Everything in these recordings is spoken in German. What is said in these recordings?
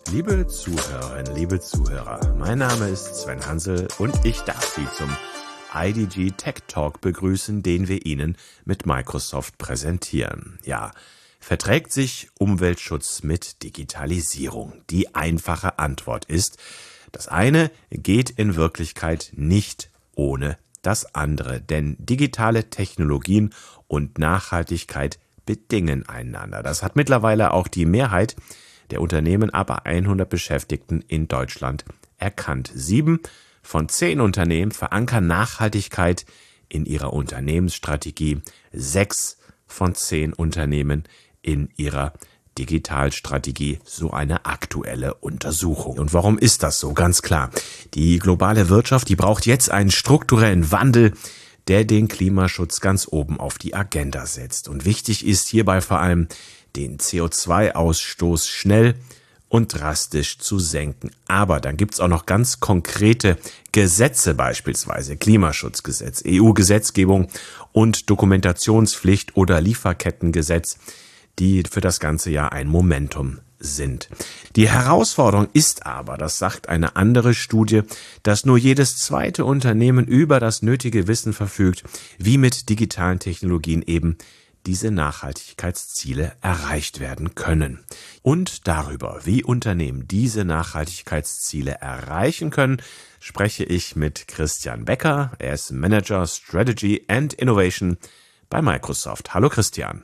Liebe Zuhörerinnen, liebe Zuhörer, mein Name ist Sven Hansel und ich darf Sie zum IDG Tech Talk begrüßen, den wir Ihnen mit Microsoft präsentieren. Ja, verträgt sich Umweltschutz mit Digitalisierung? Die einfache Antwort ist, das eine geht in Wirklichkeit nicht ohne das andere, denn digitale Technologien und Nachhaltigkeit bedingen einander. Das hat mittlerweile auch die Mehrheit der Unternehmen ab 100 Beschäftigten in Deutschland erkannt. 7 von 10 Unternehmen verankern Nachhaltigkeit in ihrer Unternehmensstrategie. 6 von 10 Unternehmen in ihrer Digitalstrategie, so eine aktuelle Untersuchung. Und warum ist das so? Ganz klar. Die globale Wirtschaft, die braucht jetzt einen strukturellen Wandel, der den Klimaschutz ganz oben auf die Agenda setzt. Und wichtig ist hierbei vor allem, den CO2-Ausstoß schnell und drastisch zu senken. Aber dann gibt's auch noch ganz konkrete Gesetze, beispielsweise Klimaschutzgesetz, EU-Gesetzgebung und Dokumentationspflicht oder Lieferkettengesetz, die für das ganze Jahr ein Momentum sind. Die Herausforderung ist aber, das sagt eine andere Studie, dass nur jedes zweite Unternehmen über das nötige Wissen verfügt, wie mit digitalen Technologien eben diese Nachhaltigkeitsziele erreicht werden können. Und darüber, wie Unternehmen diese Nachhaltigkeitsziele erreichen können, spreche ich mit Christian Becker. Er ist Manager Strategy and Innovation bei Microsoft. Hallo Christian.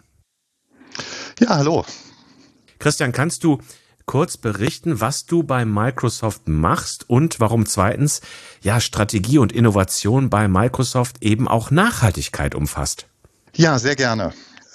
Ja, hallo. Christian, kannst du kurz berichten, was du bei Microsoft machst und warum zweitens Strategie und Innovation bei Microsoft eben auch Nachhaltigkeit umfasst? Ja, sehr gerne.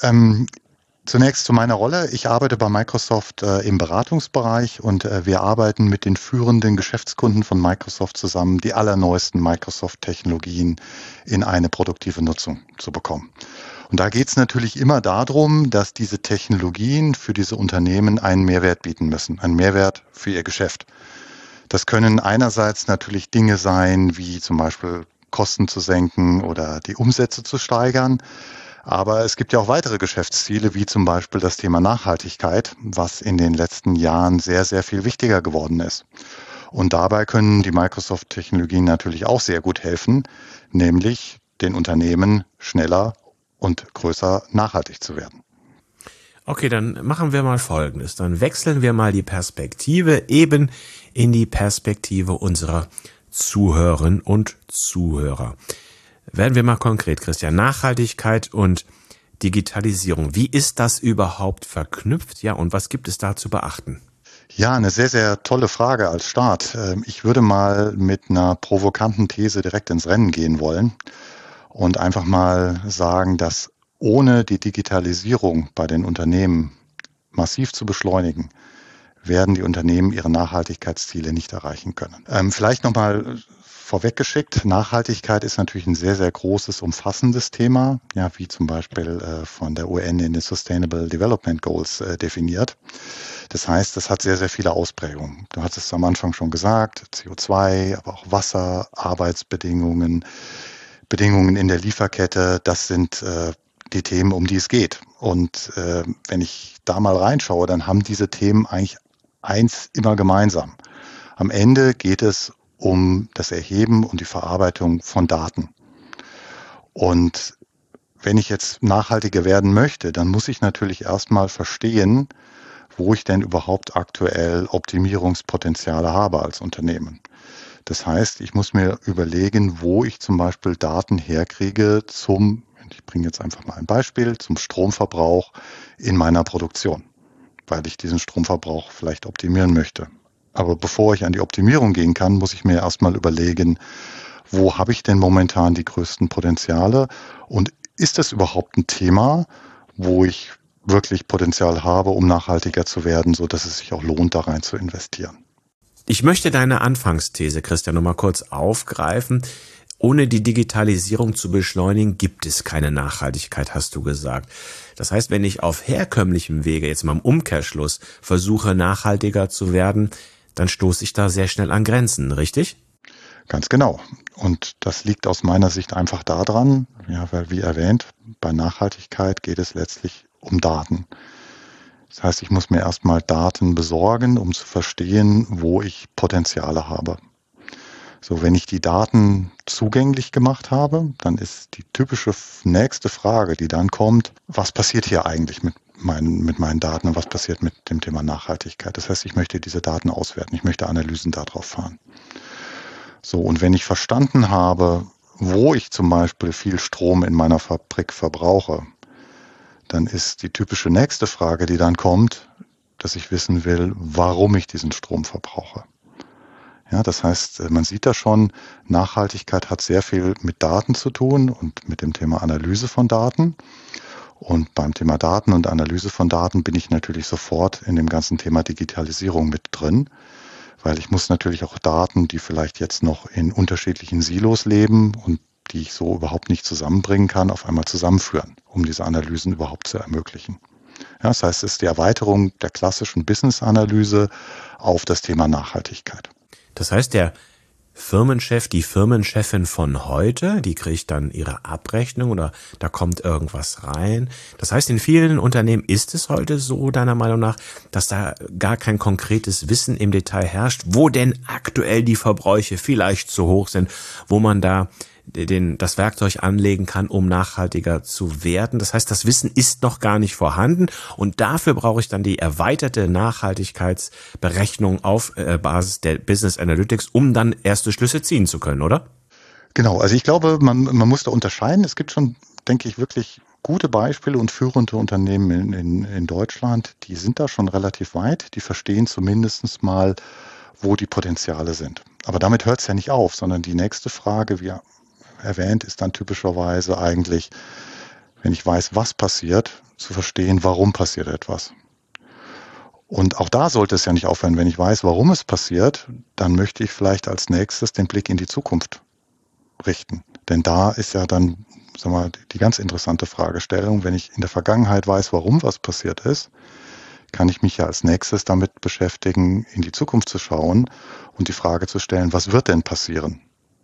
Zunächst zu meiner Rolle. Ich arbeite bei Microsoft im Beratungsbereich und wir arbeiten mit den führenden Geschäftskunden von Microsoft zusammen, die allerneuesten Microsoft-Technologien in eine produktive Nutzung zu bekommen. Und da geht es natürlich immer darum, dass diese Technologien für diese Unternehmen einen Mehrwert bieten müssen, einen Mehrwert für ihr Geschäft. Das können einerseits natürlich Dinge sein, wie zum Beispiel Kosten zu senken oder die Umsätze zu steigern. Aber es gibt ja auch weitere Geschäftsziele, wie zum Beispiel das Thema Nachhaltigkeit, was in den letzten Jahren sehr, sehr viel wichtiger geworden ist. Und dabei können die Microsoft-Technologien natürlich auch sehr gut helfen, nämlich den Unternehmen schneller und größer nachhaltig zu werden. Okay, dann machen wir mal Folgendes. Dann wechseln wir mal die Perspektive eben in die Perspektive unserer Zuhörerinnen und Zuhörer. Werden wir mal konkret, Christian. Nachhaltigkeit und Digitalisierung. Wie ist das überhaupt verknüpft? Ja, und was gibt es da zu beachten? Ja, eine sehr, sehr tolle Frage als Start. Ich würde mal mit einer provokanten These direkt ins Rennen gehen wollen und einfach mal sagen, dass ohne die Digitalisierung bei den Unternehmen massiv zu beschleunigen, werden die Unternehmen ihre Nachhaltigkeitsziele nicht erreichen können. Vielleicht nochmal vorweggeschickt, Nachhaltigkeit ist natürlich ein sehr, sehr großes, umfassendes Thema, ja, wie zum Beispiel von der UN in den Sustainable Development Goals definiert. Das heißt, das hat sehr, sehr viele Ausprägungen. Du hast es am Anfang schon gesagt, CO2, aber auch Wasser, Arbeitsbedingungen, Bedingungen in der Lieferkette, das sind die Themen, um die es geht. Und wenn ich da mal reinschaue, dann haben diese Themen eigentlich eins immer gemeinsam. Am Ende geht es um das Erheben und die Verarbeitung von Daten. Und wenn ich jetzt nachhaltiger werden möchte, dann muss ich natürlich erstmal verstehen, wo ich denn überhaupt aktuell Optimierungspotenziale habe als Unternehmen. Das heißt, ich muss mir überlegen, wo ich zum Beispiel Daten herkriege ich bringe jetzt einfach mal ein Beispiel, zum Stromverbrauch in meiner Produktion, weil ich diesen Stromverbrauch vielleicht optimieren möchte. Aber bevor ich an die Optimierung gehen kann, muss ich mir erstmal überlegen, wo habe ich denn momentan die größten Potenziale und ist das überhaupt ein Thema, wo ich wirklich Potenzial habe, um nachhaltiger zu werden, so dass es sich auch lohnt, da rein zu investieren. Ich möchte deine Anfangsthese, Christian, noch mal kurz aufgreifen. Ohne die Digitalisierung zu beschleunigen, gibt es keine Nachhaltigkeit, hast du gesagt. Das heißt, wenn ich auf herkömmlichem Wege, jetzt mal im Umkehrschluss, versuche, nachhaltiger zu werden, dann stoße ich da sehr schnell an Grenzen, richtig? Ganz genau. Und das liegt aus meiner Sicht einfach daran, weil wie erwähnt, bei Nachhaltigkeit geht es letztlich um Daten. Das heißt, ich muss mir erstmal Daten besorgen, um zu verstehen, wo ich Potenziale habe. So, wenn ich die Daten zugänglich gemacht habe, dann ist die typische nächste Frage, die dann kommt: Was passiert hier eigentlich mit meinen Daten und was passiert mit dem Thema Nachhaltigkeit? Das heißt, ich möchte diese Daten auswerten, ich möchte Analysen darauf fahren. So, und wenn ich verstanden habe, wo ich zum Beispiel viel Strom in meiner Fabrik verbrauche, dann ist die typische nächste Frage, die dann kommt, dass ich wissen will, warum ich diesen Strom verbrauche. Ja, das heißt, man sieht da schon, Nachhaltigkeit hat sehr viel mit Daten zu tun und mit dem Thema Analyse von Daten. Und beim Thema Daten und Analyse von Daten bin ich natürlich sofort in dem ganzen Thema Digitalisierung mit drin, weil ich muss natürlich auch Daten, die vielleicht jetzt noch in unterschiedlichen Silos leben und die ich so überhaupt nicht zusammenbringen kann, auf einmal zusammenführen, um diese Analysen überhaupt zu ermöglichen. Ja, das heißt, es ist die Erweiterung der klassischen Business-Analyse auf das Thema Nachhaltigkeit. Das heißt, der Firmenchef, die Firmenchefin von heute, die kriegt dann ihre Abrechnung oder da kommt irgendwas rein. Das heißt, in vielen Unternehmen ist es heute so, deiner Meinung nach, dass da gar kein konkretes Wissen im Detail herrscht, wo denn aktuell die Verbräuche vielleicht zu hoch sind, wo man da das Werkzeug anlegen kann, um nachhaltiger zu werden. Das heißt, das Wissen ist noch gar nicht vorhanden und dafür brauche ich dann die erweiterte Nachhaltigkeitsberechnung auf Basis der Business Analytics, um dann erste Schlüsse ziehen zu können, oder? Genau, also ich glaube, man muss da unterscheiden. Es gibt schon, denke ich, wirklich gute Beispiele und führende Unternehmen in Deutschland, die sind da schon relativ weit, die verstehen zumindest mal, wo die Potenziale sind. Aber damit hört es ja nicht auf, sondern die nächste Frage, wie erwähnt, ist dann typischerweise eigentlich, wenn ich weiß, was passiert, zu verstehen, warum passiert etwas. Und auch da sollte es ja nicht aufhören. Wenn ich weiß, warum es passiert, dann möchte ich vielleicht als nächstes den Blick in die Zukunft richten. Denn da ist ja dann, sagen wir mal, die ganz interessante Fragestellung. Wenn ich in der Vergangenheit weiß, warum was passiert ist, kann ich mich ja als nächstes damit beschäftigen, in die Zukunft zu schauen und die Frage zu stellen, was wird denn passieren?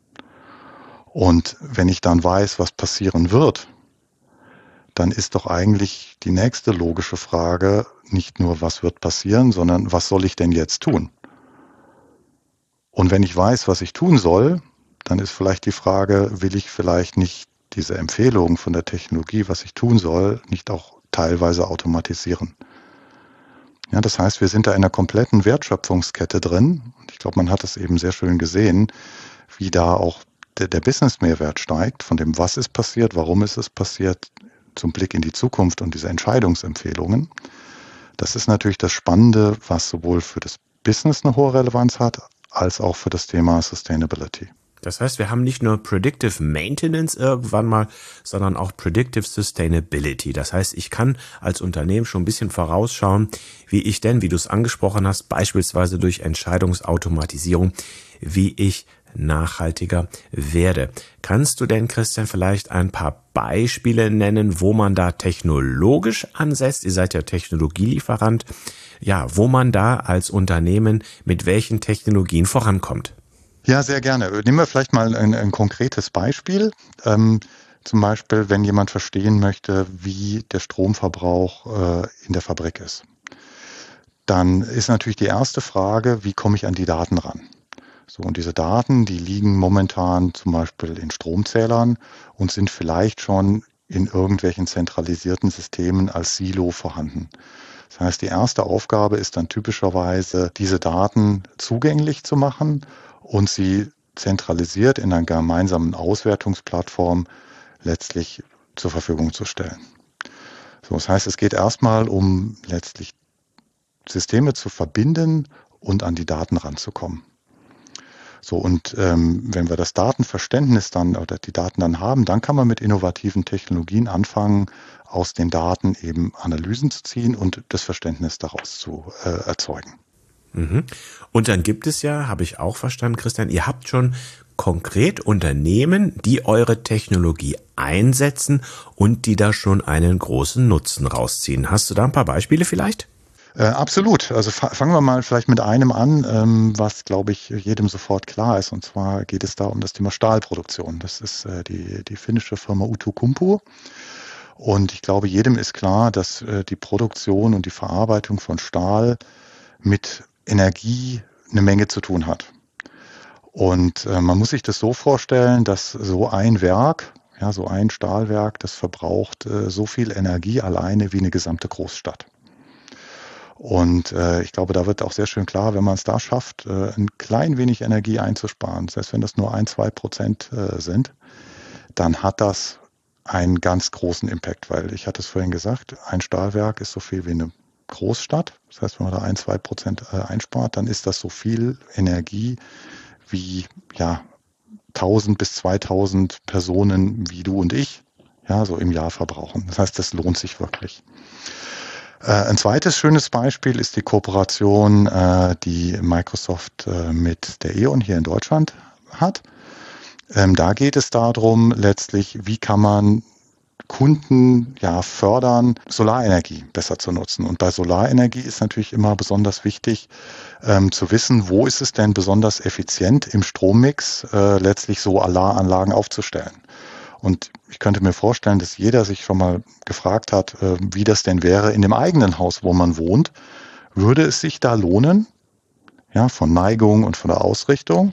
Und wenn ich dann weiß, was passieren wird, dann ist doch eigentlich die nächste logische Frage nicht nur, was wird passieren, sondern was soll ich denn jetzt tun? Und wenn ich weiß, was ich tun soll, dann ist vielleicht die Frage, will ich vielleicht nicht diese Empfehlungen von der Technologie, was ich tun soll, nicht auch teilweise automatisieren? Ja, das heißt, wir sind da in einer kompletten Wertschöpfungskette drin. Und ich glaube, man hat es eben sehr schön gesehen, wie da auch der Business-Mehrwert steigt, von dem, was ist passiert, warum ist es passiert, zum Blick in die Zukunft und diese Entscheidungsempfehlungen. Das ist natürlich das Spannende, was sowohl für das Business eine hohe Relevanz hat, als auch für das Thema Sustainability. Das heißt, wir haben nicht nur Predictive Maintenance irgendwann mal, sondern auch Predictive Sustainability. Das heißt, ich kann als Unternehmen schon ein bisschen vorausschauen, wie ich denn, wie du es angesprochen hast, beispielsweise durch Entscheidungsautomatisierung, wie ich nachhaltiger werde. Kannst du denn, Christian, vielleicht ein paar Beispiele nennen, wo man da technologisch ansetzt? Ihr seid ja Technologielieferant. Ja, wo man da als Unternehmen mit welchen Technologien vorankommt? Ja, sehr gerne. Nehmen wir vielleicht mal ein konkretes Beispiel. Zum Beispiel, wenn jemand verstehen möchte, wie der Stromverbrauch in der Fabrik ist. Dann ist natürlich die erste Frage, wie komme ich an die Daten ran? So, und diese Daten, die liegen momentan zum Beispiel in Stromzählern und sind vielleicht schon in irgendwelchen zentralisierten Systemen als Silo vorhanden. Das heißt, die erste Aufgabe ist dann typischerweise, diese Daten zugänglich zu machen und sie zentralisiert in einer gemeinsamen Auswertungsplattform letztlich zur Verfügung zu stellen. So, das heißt, es geht erstmal um letztlich Systeme zu verbinden und an die Daten ranzukommen. So, und wenn wir das Datenverständnis dann oder die Daten dann haben, dann kann man mit innovativen Technologien anfangen, aus den Daten eben Analysen zu ziehen und das Verständnis daraus zu erzeugen. Mhm. Und dann gibt es ja, habe ich auch verstanden, Christian, ihr habt schon konkret Unternehmen, die eure Technologie einsetzen und die da schon einen großen Nutzen rausziehen. Hast du da ein paar Beispiele vielleicht? Absolut. Also fangen wir mal vielleicht mit einem an, was, glaube ich, jedem sofort klar ist. Und zwar geht es da um das Thema Stahlproduktion. Das ist die finnische Firma Outokumpu. Und ich glaube, jedem ist klar, dass die Produktion und die Verarbeitung von Stahl mit Energie eine Menge zu tun hat. Und man muss sich das so vorstellen, dass so ein Werk, ja, so ein Stahlwerk, das verbraucht so viel Energie alleine wie eine gesamte Großstadt. Und ich glaube, da wird auch sehr schön klar, wenn man es da schafft, ein klein wenig Energie einzusparen, selbst wenn das nur 1-2% sind, dann hat das einen ganz großen Impact, weil ich hatte es vorhin gesagt, ein Stahlwerk ist so viel wie eine Großstadt. Das heißt, wenn man da 1-2% einspart, dann ist das so viel Energie wie 1000 bis 2000 Personen wie du und ich, ja, so im Jahr verbrauchen. Das heißt, das lohnt sich wirklich. Ein zweites schönes Beispiel ist die Kooperation, die Microsoft mit der E.ON hier in Deutschland hat. Da geht es darum, letztlich, wie kann man Kunden fördern, Solarenergie besser zu nutzen. Und bei Solarenergie ist natürlich immer besonders wichtig zu wissen, wo ist es denn besonders effizient im Strommix letztlich Solaranlagen aufzustellen. Und ich könnte mir vorstellen, dass jeder sich schon mal gefragt hat, wie das denn wäre in dem eigenen Haus, wo man wohnt. Würde es sich da lohnen, ja, von Neigung und von der Ausrichtung,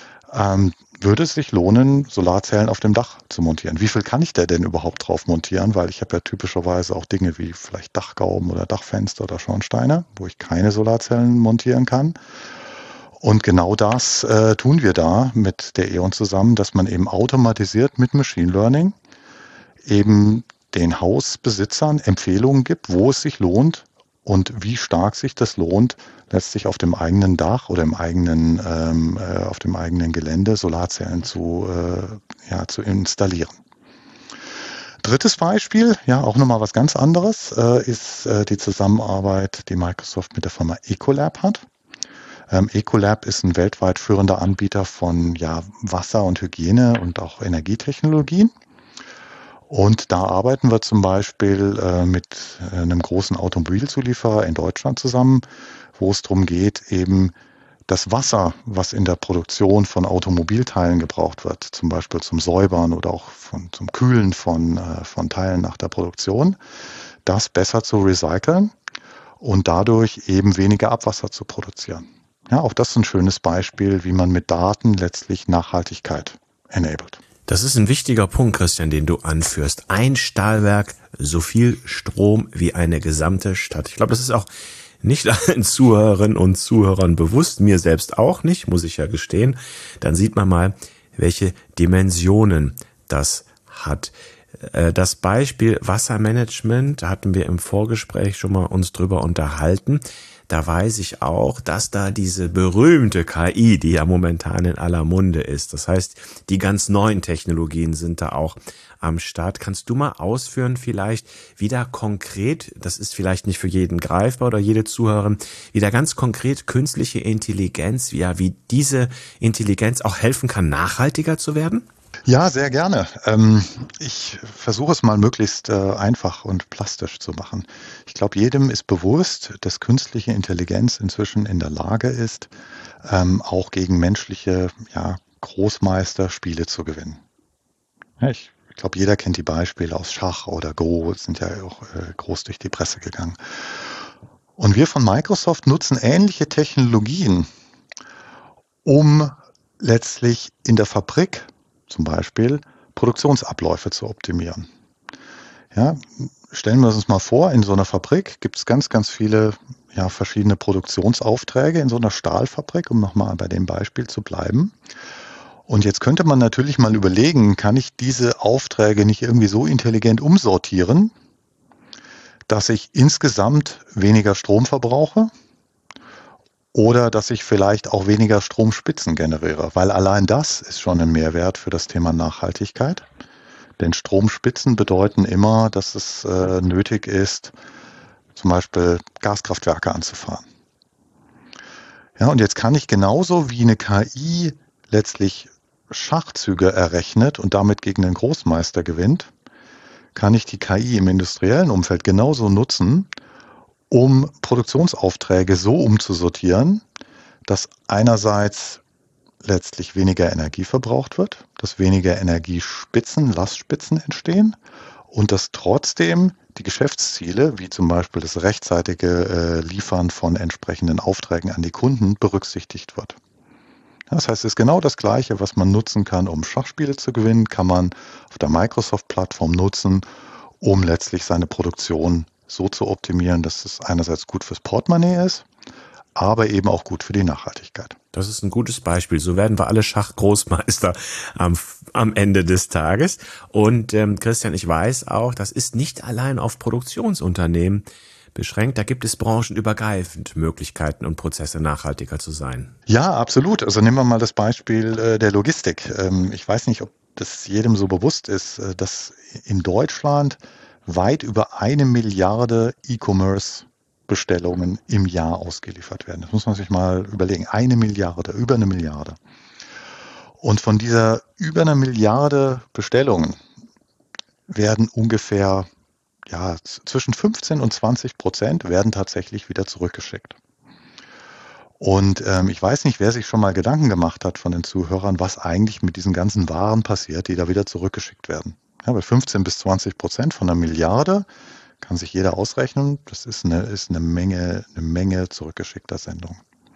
würde es sich lohnen, Solarzellen auf dem Dach zu montieren? Wie viel kann ich da denn überhaupt drauf montieren? Weil ich habe ja typischerweise auch Dinge wie vielleicht Dachgauben oder Dachfenster oder Schornsteine, wo ich keine Solarzellen montieren kann. Und genau das tun wir da mit der E.ON zusammen, dass man eben automatisiert mit Machine Learning eben den Hausbesitzern Empfehlungen gibt, wo es sich lohnt und wie stark sich das lohnt, letztlich auf dem eigenen Dach oder auf dem eigenen Gelände Solarzellen zu installieren. Drittes Beispiel, ja auch nochmal was ganz anderes, ist die Zusammenarbeit, die Microsoft mit der Firma Ecolab hat. Ecolab ist ein weltweit führender Anbieter von Wasser- und Hygiene- und auch Energietechnologien. Und da arbeiten wir zum Beispiel mit einem großen Automobilzulieferer in Deutschland zusammen, wo es darum geht, eben das Wasser, was in der Produktion von Automobilteilen gebraucht wird, zum Beispiel zum Säubern oder auch zum Kühlen von Teilen nach der Produktion, das besser zu recyceln und dadurch eben weniger Abwasser zu produzieren. Ja, auch das ist ein schönes Beispiel, wie man mit Daten letztlich Nachhaltigkeit enabled. Das ist ein wichtiger Punkt, Christian, den du anführst. Ein Stahlwerk, so viel Strom wie eine gesamte Stadt. Ich glaube, das ist auch nicht allen Zuhörerinnen und Zuhörern bewusst, mir selbst auch nicht, muss ich ja gestehen. Dann sieht man mal, welche Dimensionen das hat. Das Beispiel Wassermanagement hatten wir im Vorgespräch schon mal uns drüber unterhalten. Da weiß ich auch, dass da diese berühmte KI, die ja momentan in aller Munde ist, das heißt, die ganz neuen Technologien sind da auch am Start. Kannst du mal ausführen vielleicht, wie da konkret, das ist vielleicht nicht für jeden greifbar oder jede Zuhörerin, wie da ganz konkret künstliche Intelligenz, wie diese Intelligenz auch helfen kann, nachhaltiger zu werden? Ja, sehr gerne. Ich versuche es mal möglichst einfach und plastisch zu machen. Ich glaube, jedem ist bewusst, dass künstliche Intelligenz inzwischen in der Lage ist, auch gegen menschliche Großmeister Spiele zu gewinnen. Ja, ich glaube, jeder kennt die Beispiele aus Schach oder Go, sind ja auch groß durch die Presse gegangen. Und wir von Microsoft nutzen ähnliche Technologien, um letztlich in der Fabrik zum Beispiel Produktionsabläufe zu optimieren. Ja, stellen wir uns mal vor, in so einer Fabrik gibt es ganz, ganz viele verschiedene Produktionsaufträge in so einer Stahlfabrik, um nochmal bei dem Beispiel zu bleiben. Und jetzt könnte man natürlich mal überlegen, kann ich diese Aufträge nicht irgendwie so intelligent umsortieren, dass ich insgesamt weniger Strom verbrauche? Oder dass ich vielleicht auch weniger Stromspitzen generiere, weil allein das ist schon ein Mehrwert für das Thema Nachhaltigkeit. Denn Stromspitzen bedeuten immer, dass es nötig ist, zum Beispiel Gaskraftwerke anzufahren. Ja, und jetzt kann ich genauso wie eine KI letztlich Schachzüge errechnet und damit gegen den Großmeister gewinnt, kann ich die KI im industriellen Umfeld genauso nutzen, um Produktionsaufträge so umzusortieren, dass einerseits letztlich weniger Energie verbraucht wird, dass weniger Energiespitzen, Lastspitzen entstehen und dass trotzdem die Geschäftsziele, wie zum Beispiel das rechtzeitige Liefern von entsprechenden Aufträgen an die Kunden, berücksichtigt wird. Das heißt, es ist genau das Gleiche, was man nutzen kann, um Schachspiele zu gewinnen, kann man auf der Microsoft-Plattform nutzen, um letztlich seine Produktion so zu optimieren, dass es einerseits gut fürs Portemonnaie ist, aber eben auch gut für die Nachhaltigkeit. Das ist ein gutes Beispiel. So werden wir alle Schachgroßmeister am Ende des Tages. Und Christian, ich weiß auch, das ist nicht allein auf Produktionsunternehmen beschränkt. Da gibt es branchenübergreifend Möglichkeiten und Prozesse, nachhaltiger zu sein. Ja, absolut. Also nehmen wir mal das Beispiel der Logistik. Ich weiß nicht, ob das jedem so bewusst ist, dass in Deutschland weit über 1 Milliarde E-Commerce-Bestellungen im Jahr ausgeliefert werden. Das muss man sich mal überlegen. 1 Milliarde, über 1 Milliarde. Und von dieser über 1 Milliarde Bestellungen werden ungefähr zwischen 15 und 20% werden tatsächlich wieder zurückgeschickt. Und ich weiß nicht, wer sich schon mal Gedanken gemacht hat von den Zuhörern, was eigentlich mit diesen ganzen Waren passiert, die da wieder zurückgeschickt werden. Ja, bei 15-20% von 1 Milliarde kann sich jeder ausrechnen. Das ist eine Menge zurückgeschickter Sendungen.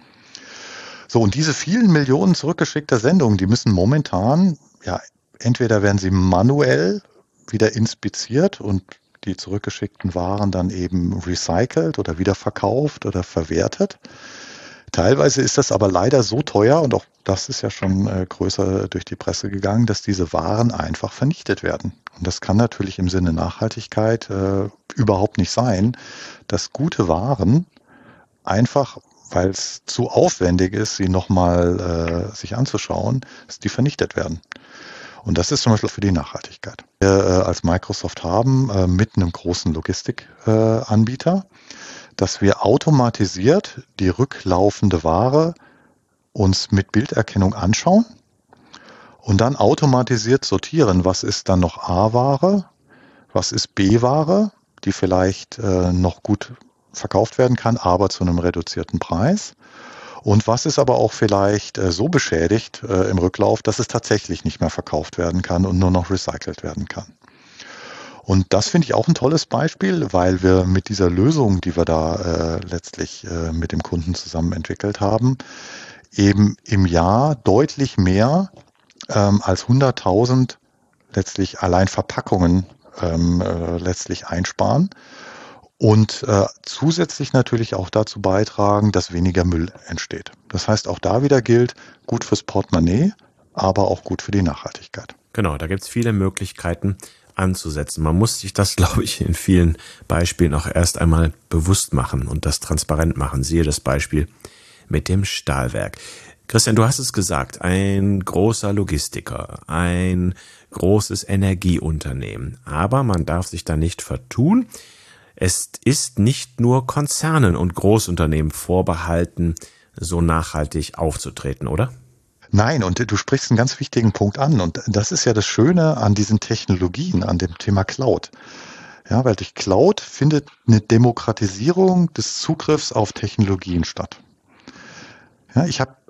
So, und diese vielen Millionen zurückgeschickter Sendungen, die müssen momentan, entweder werden sie manuell wieder inspiziert und die zurückgeschickten Waren dann eben recycelt oder wieder verkauft oder verwertet. Teilweise ist das aber leider so teuer, und auch das ist ja schon größer durch die Presse gegangen, dass diese Waren einfach vernichtet werden. Und das kann natürlich im Sinne Nachhaltigkeit überhaupt nicht sein, dass gute Waren einfach, weil es zu aufwendig ist, sie nochmal sich anzuschauen, dass die vernichtet werden. Und das ist zum Beispiel für die Nachhaltigkeit. Wir als Microsoft haben mit einem großen Logistikanbieter, dass wir automatisiert die rücklaufende Ware uns mit Bilderkennung anschauen und dann automatisiert sortieren, was ist dann noch A-Ware, was ist B-Ware, die vielleicht noch gut verkauft werden kann, aber zu einem reduzierten Preis. Und was ist aber auch vielleicht so beschädigt im Rücklauf, dass es tatsächlich nicht mehr verkauft werden kann und nur noch recycelt werden kann. Und das finde ich auch ein tolles Beispiel, weil wir mit dieser Lösung, die wir da letztlich mit dem Kunden zusammen entwickelt haben, eben im Jahr deutlich mehr als 100.000 letztlich allein Verpackungen letztlich einsparen. Und zusätzlich natürlich auch dazu beitragen, dass weniger Müll entsteht. Das heißt, auch da wieder gilt, gut fürs Portemonnaie, aber auch gut für die Nachhaltigkeit. Genau, da gibt es viele Möglichkeiten anzusetzen. Man muss sich das, glaube ich, in vielen Beispielen auch erst einmal bewusst machen und das transparent machen. Siehe das Beispiel mit dem Stahlwerk. Christian, du hast es gesagt, ein großer Logistiker, ein großes Energieunternehmen. Aber man darf sich da nicht vertun. Es ist nicht nur Konzernen und Großunternehmen vorbehalten, so nachhaltig aufzutreten, oder? Nein, und du sprichst einen ganz wichtigen Punkt an. Und das ist ja das Schöne an diesen Technologien, an dem Thema Cloud. Ja, weil durch Cloud findet eine Demokratisierung des Zugriffs auf Technologien statt. Ja,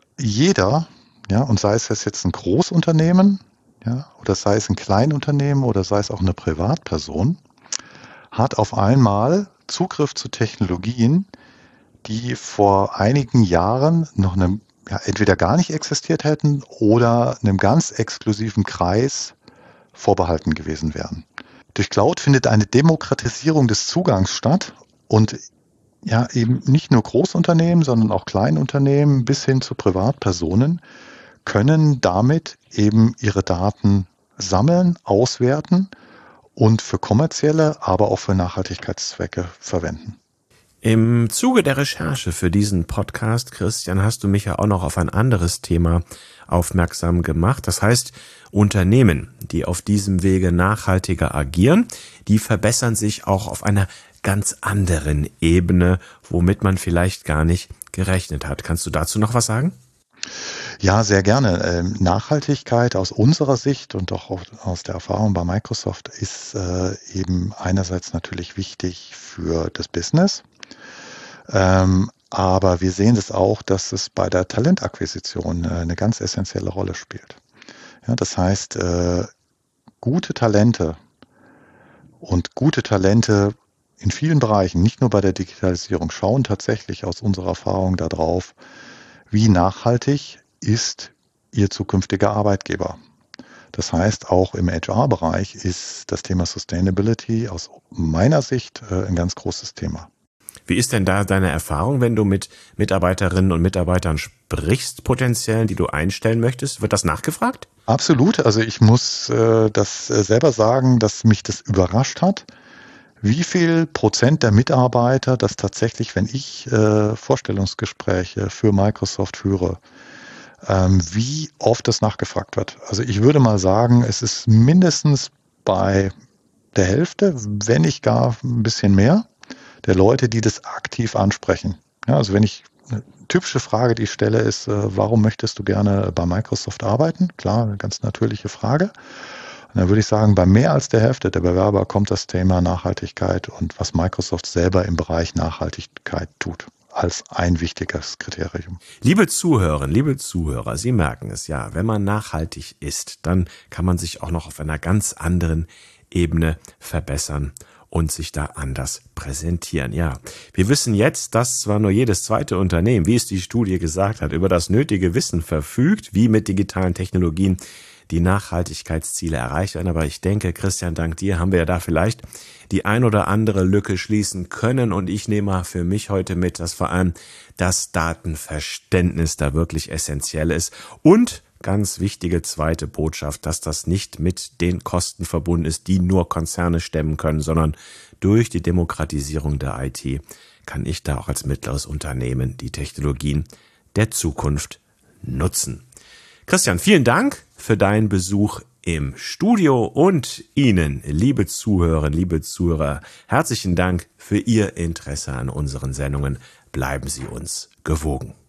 und sei es jetzt ein Großunternehmen, oder sei es ein Kleinunternehmen oder sei es auch eine Privatperson, hat auf einmal Zugriff zu Technologien, die vor einigen Jahren noch entweder gar nicht existiert hätten oder einem ganz exklusiven Kreis vorbehalten gewesen wären. Durch Cloud findet eine Demokratisierung des Zugangs statt und eben nicht nur Großunternehmen, sondern auch Kleinunternehmen bis hin zu Privatpersonen können damit eben ihre Daten sammeln, auswerten und für kommerzielle, aber auch für Nachhaltigkeitszwecke verwenden. Im Zuge der Recherche für diesen Podcast, Christian, hast du mich ja auch noch auf ein anderes Thema aufmerksam gemacht. Das heißt, Unternehmen, die auf diesem Wege nachhaltiger agieren, die verbessern sich auch auf einer ganz anderen Ebene, womit man vielleicht gar nicht gerechnet hat. Kannst du dazu noch was sagen? Ja, sehr gerne. Nachhaltigkeit aus unserer Sicht und auch aus der Erfahrung bei Microsoft ist eben einerseits natürlich wichtig für das Business, aber wir sehen es auch, dass es bei der Talentakquisition eine ganz essentielle Rolle spielt. Ja, das heißt, gute Talente Und gute Talente in vielen Bereichen, nicht nur bei der Digitalisierung, schauen tatsächlich aus unserer Erfahrung darauf, wie nachhaltig ist ihr zukünftiger Arbeitgeber. Das heißt, auch im HR-Bereich ist das Thema Sustainability aus meiner Sicht ein ganz großes Thema. Wie ist denn da deine Erfahrung, wenn du mit Mitarbeiterinnen und Mitarbeitern sprichst, potenziell, die du einstellen möchtest? Wird das nachgefragt? Absolut. Also ich muss das selber sagen, dass mich das überrascht hat, wie viel Prozent der Mitarbeiter das tatsächlich, wenn ich Vorstellungsgespräche für Microsoft führe, wie oft das nachgefragt wird. Also ich würde mal sagen, es ist mindestens bei der Hälfte, wenn nicht gar ein bisschen mehr, der Leute, die das aktiv ansprechen. Ja, also wenn ich eine typische Frage, die ich stelle, ist, warum möchtest du gerne bei Microsoft arbeiten? Klar, eine ganz natürliche Frage. Und dann würde ich sagen, bei mehr als der Hälfte der Bewerber kommt das Thema Nachhaltigkeit und was Microsoft selber im Bereich Nachhaltigkeit tut, als ein wichtiges Kriterium. Liebe Zuhörerinnen, liebe Zuhörer, Sie merken es ja, wenn man nachhaltig ist, dann kann man sich auch noch auf einer ganz anderen Ebene verbessern und sich da anders präsentieren. Ja, wir wissen jetzt, dass zwar nur jedes zweite Unternehmen, wie es die Studie gesagt hat, über das nötige Wissen verfügt, wie mit digitalen Technologien die Nachhaltigkeitsziele erreicht werden. Aber ich denke, Christian, dank dir haben wir ja da vielleicht die ein oder andere Lücke schließen können. Und ich nehme für mich heute mit, dass vor allem das Datenverständnis da wirklich essentiell ist. Und ganz wichtige zweite Botschaft, dass das nicht mit den Kosten verbunden ist, die nur Konzerne stemmen können, sondern durch die Demokratisierung der IT kann ich da auch als mittleres Unternehmen die Technologien der Zukunft nutzen. Christian, vielen Dank für deinen Besuch im Studio und Ihnen, liebe Zuhörerinnen, liebe Zuhörer, herzlichen Dank für Ihr Interesse an unseren Sendungen. Bleiben Sie uns gewogen.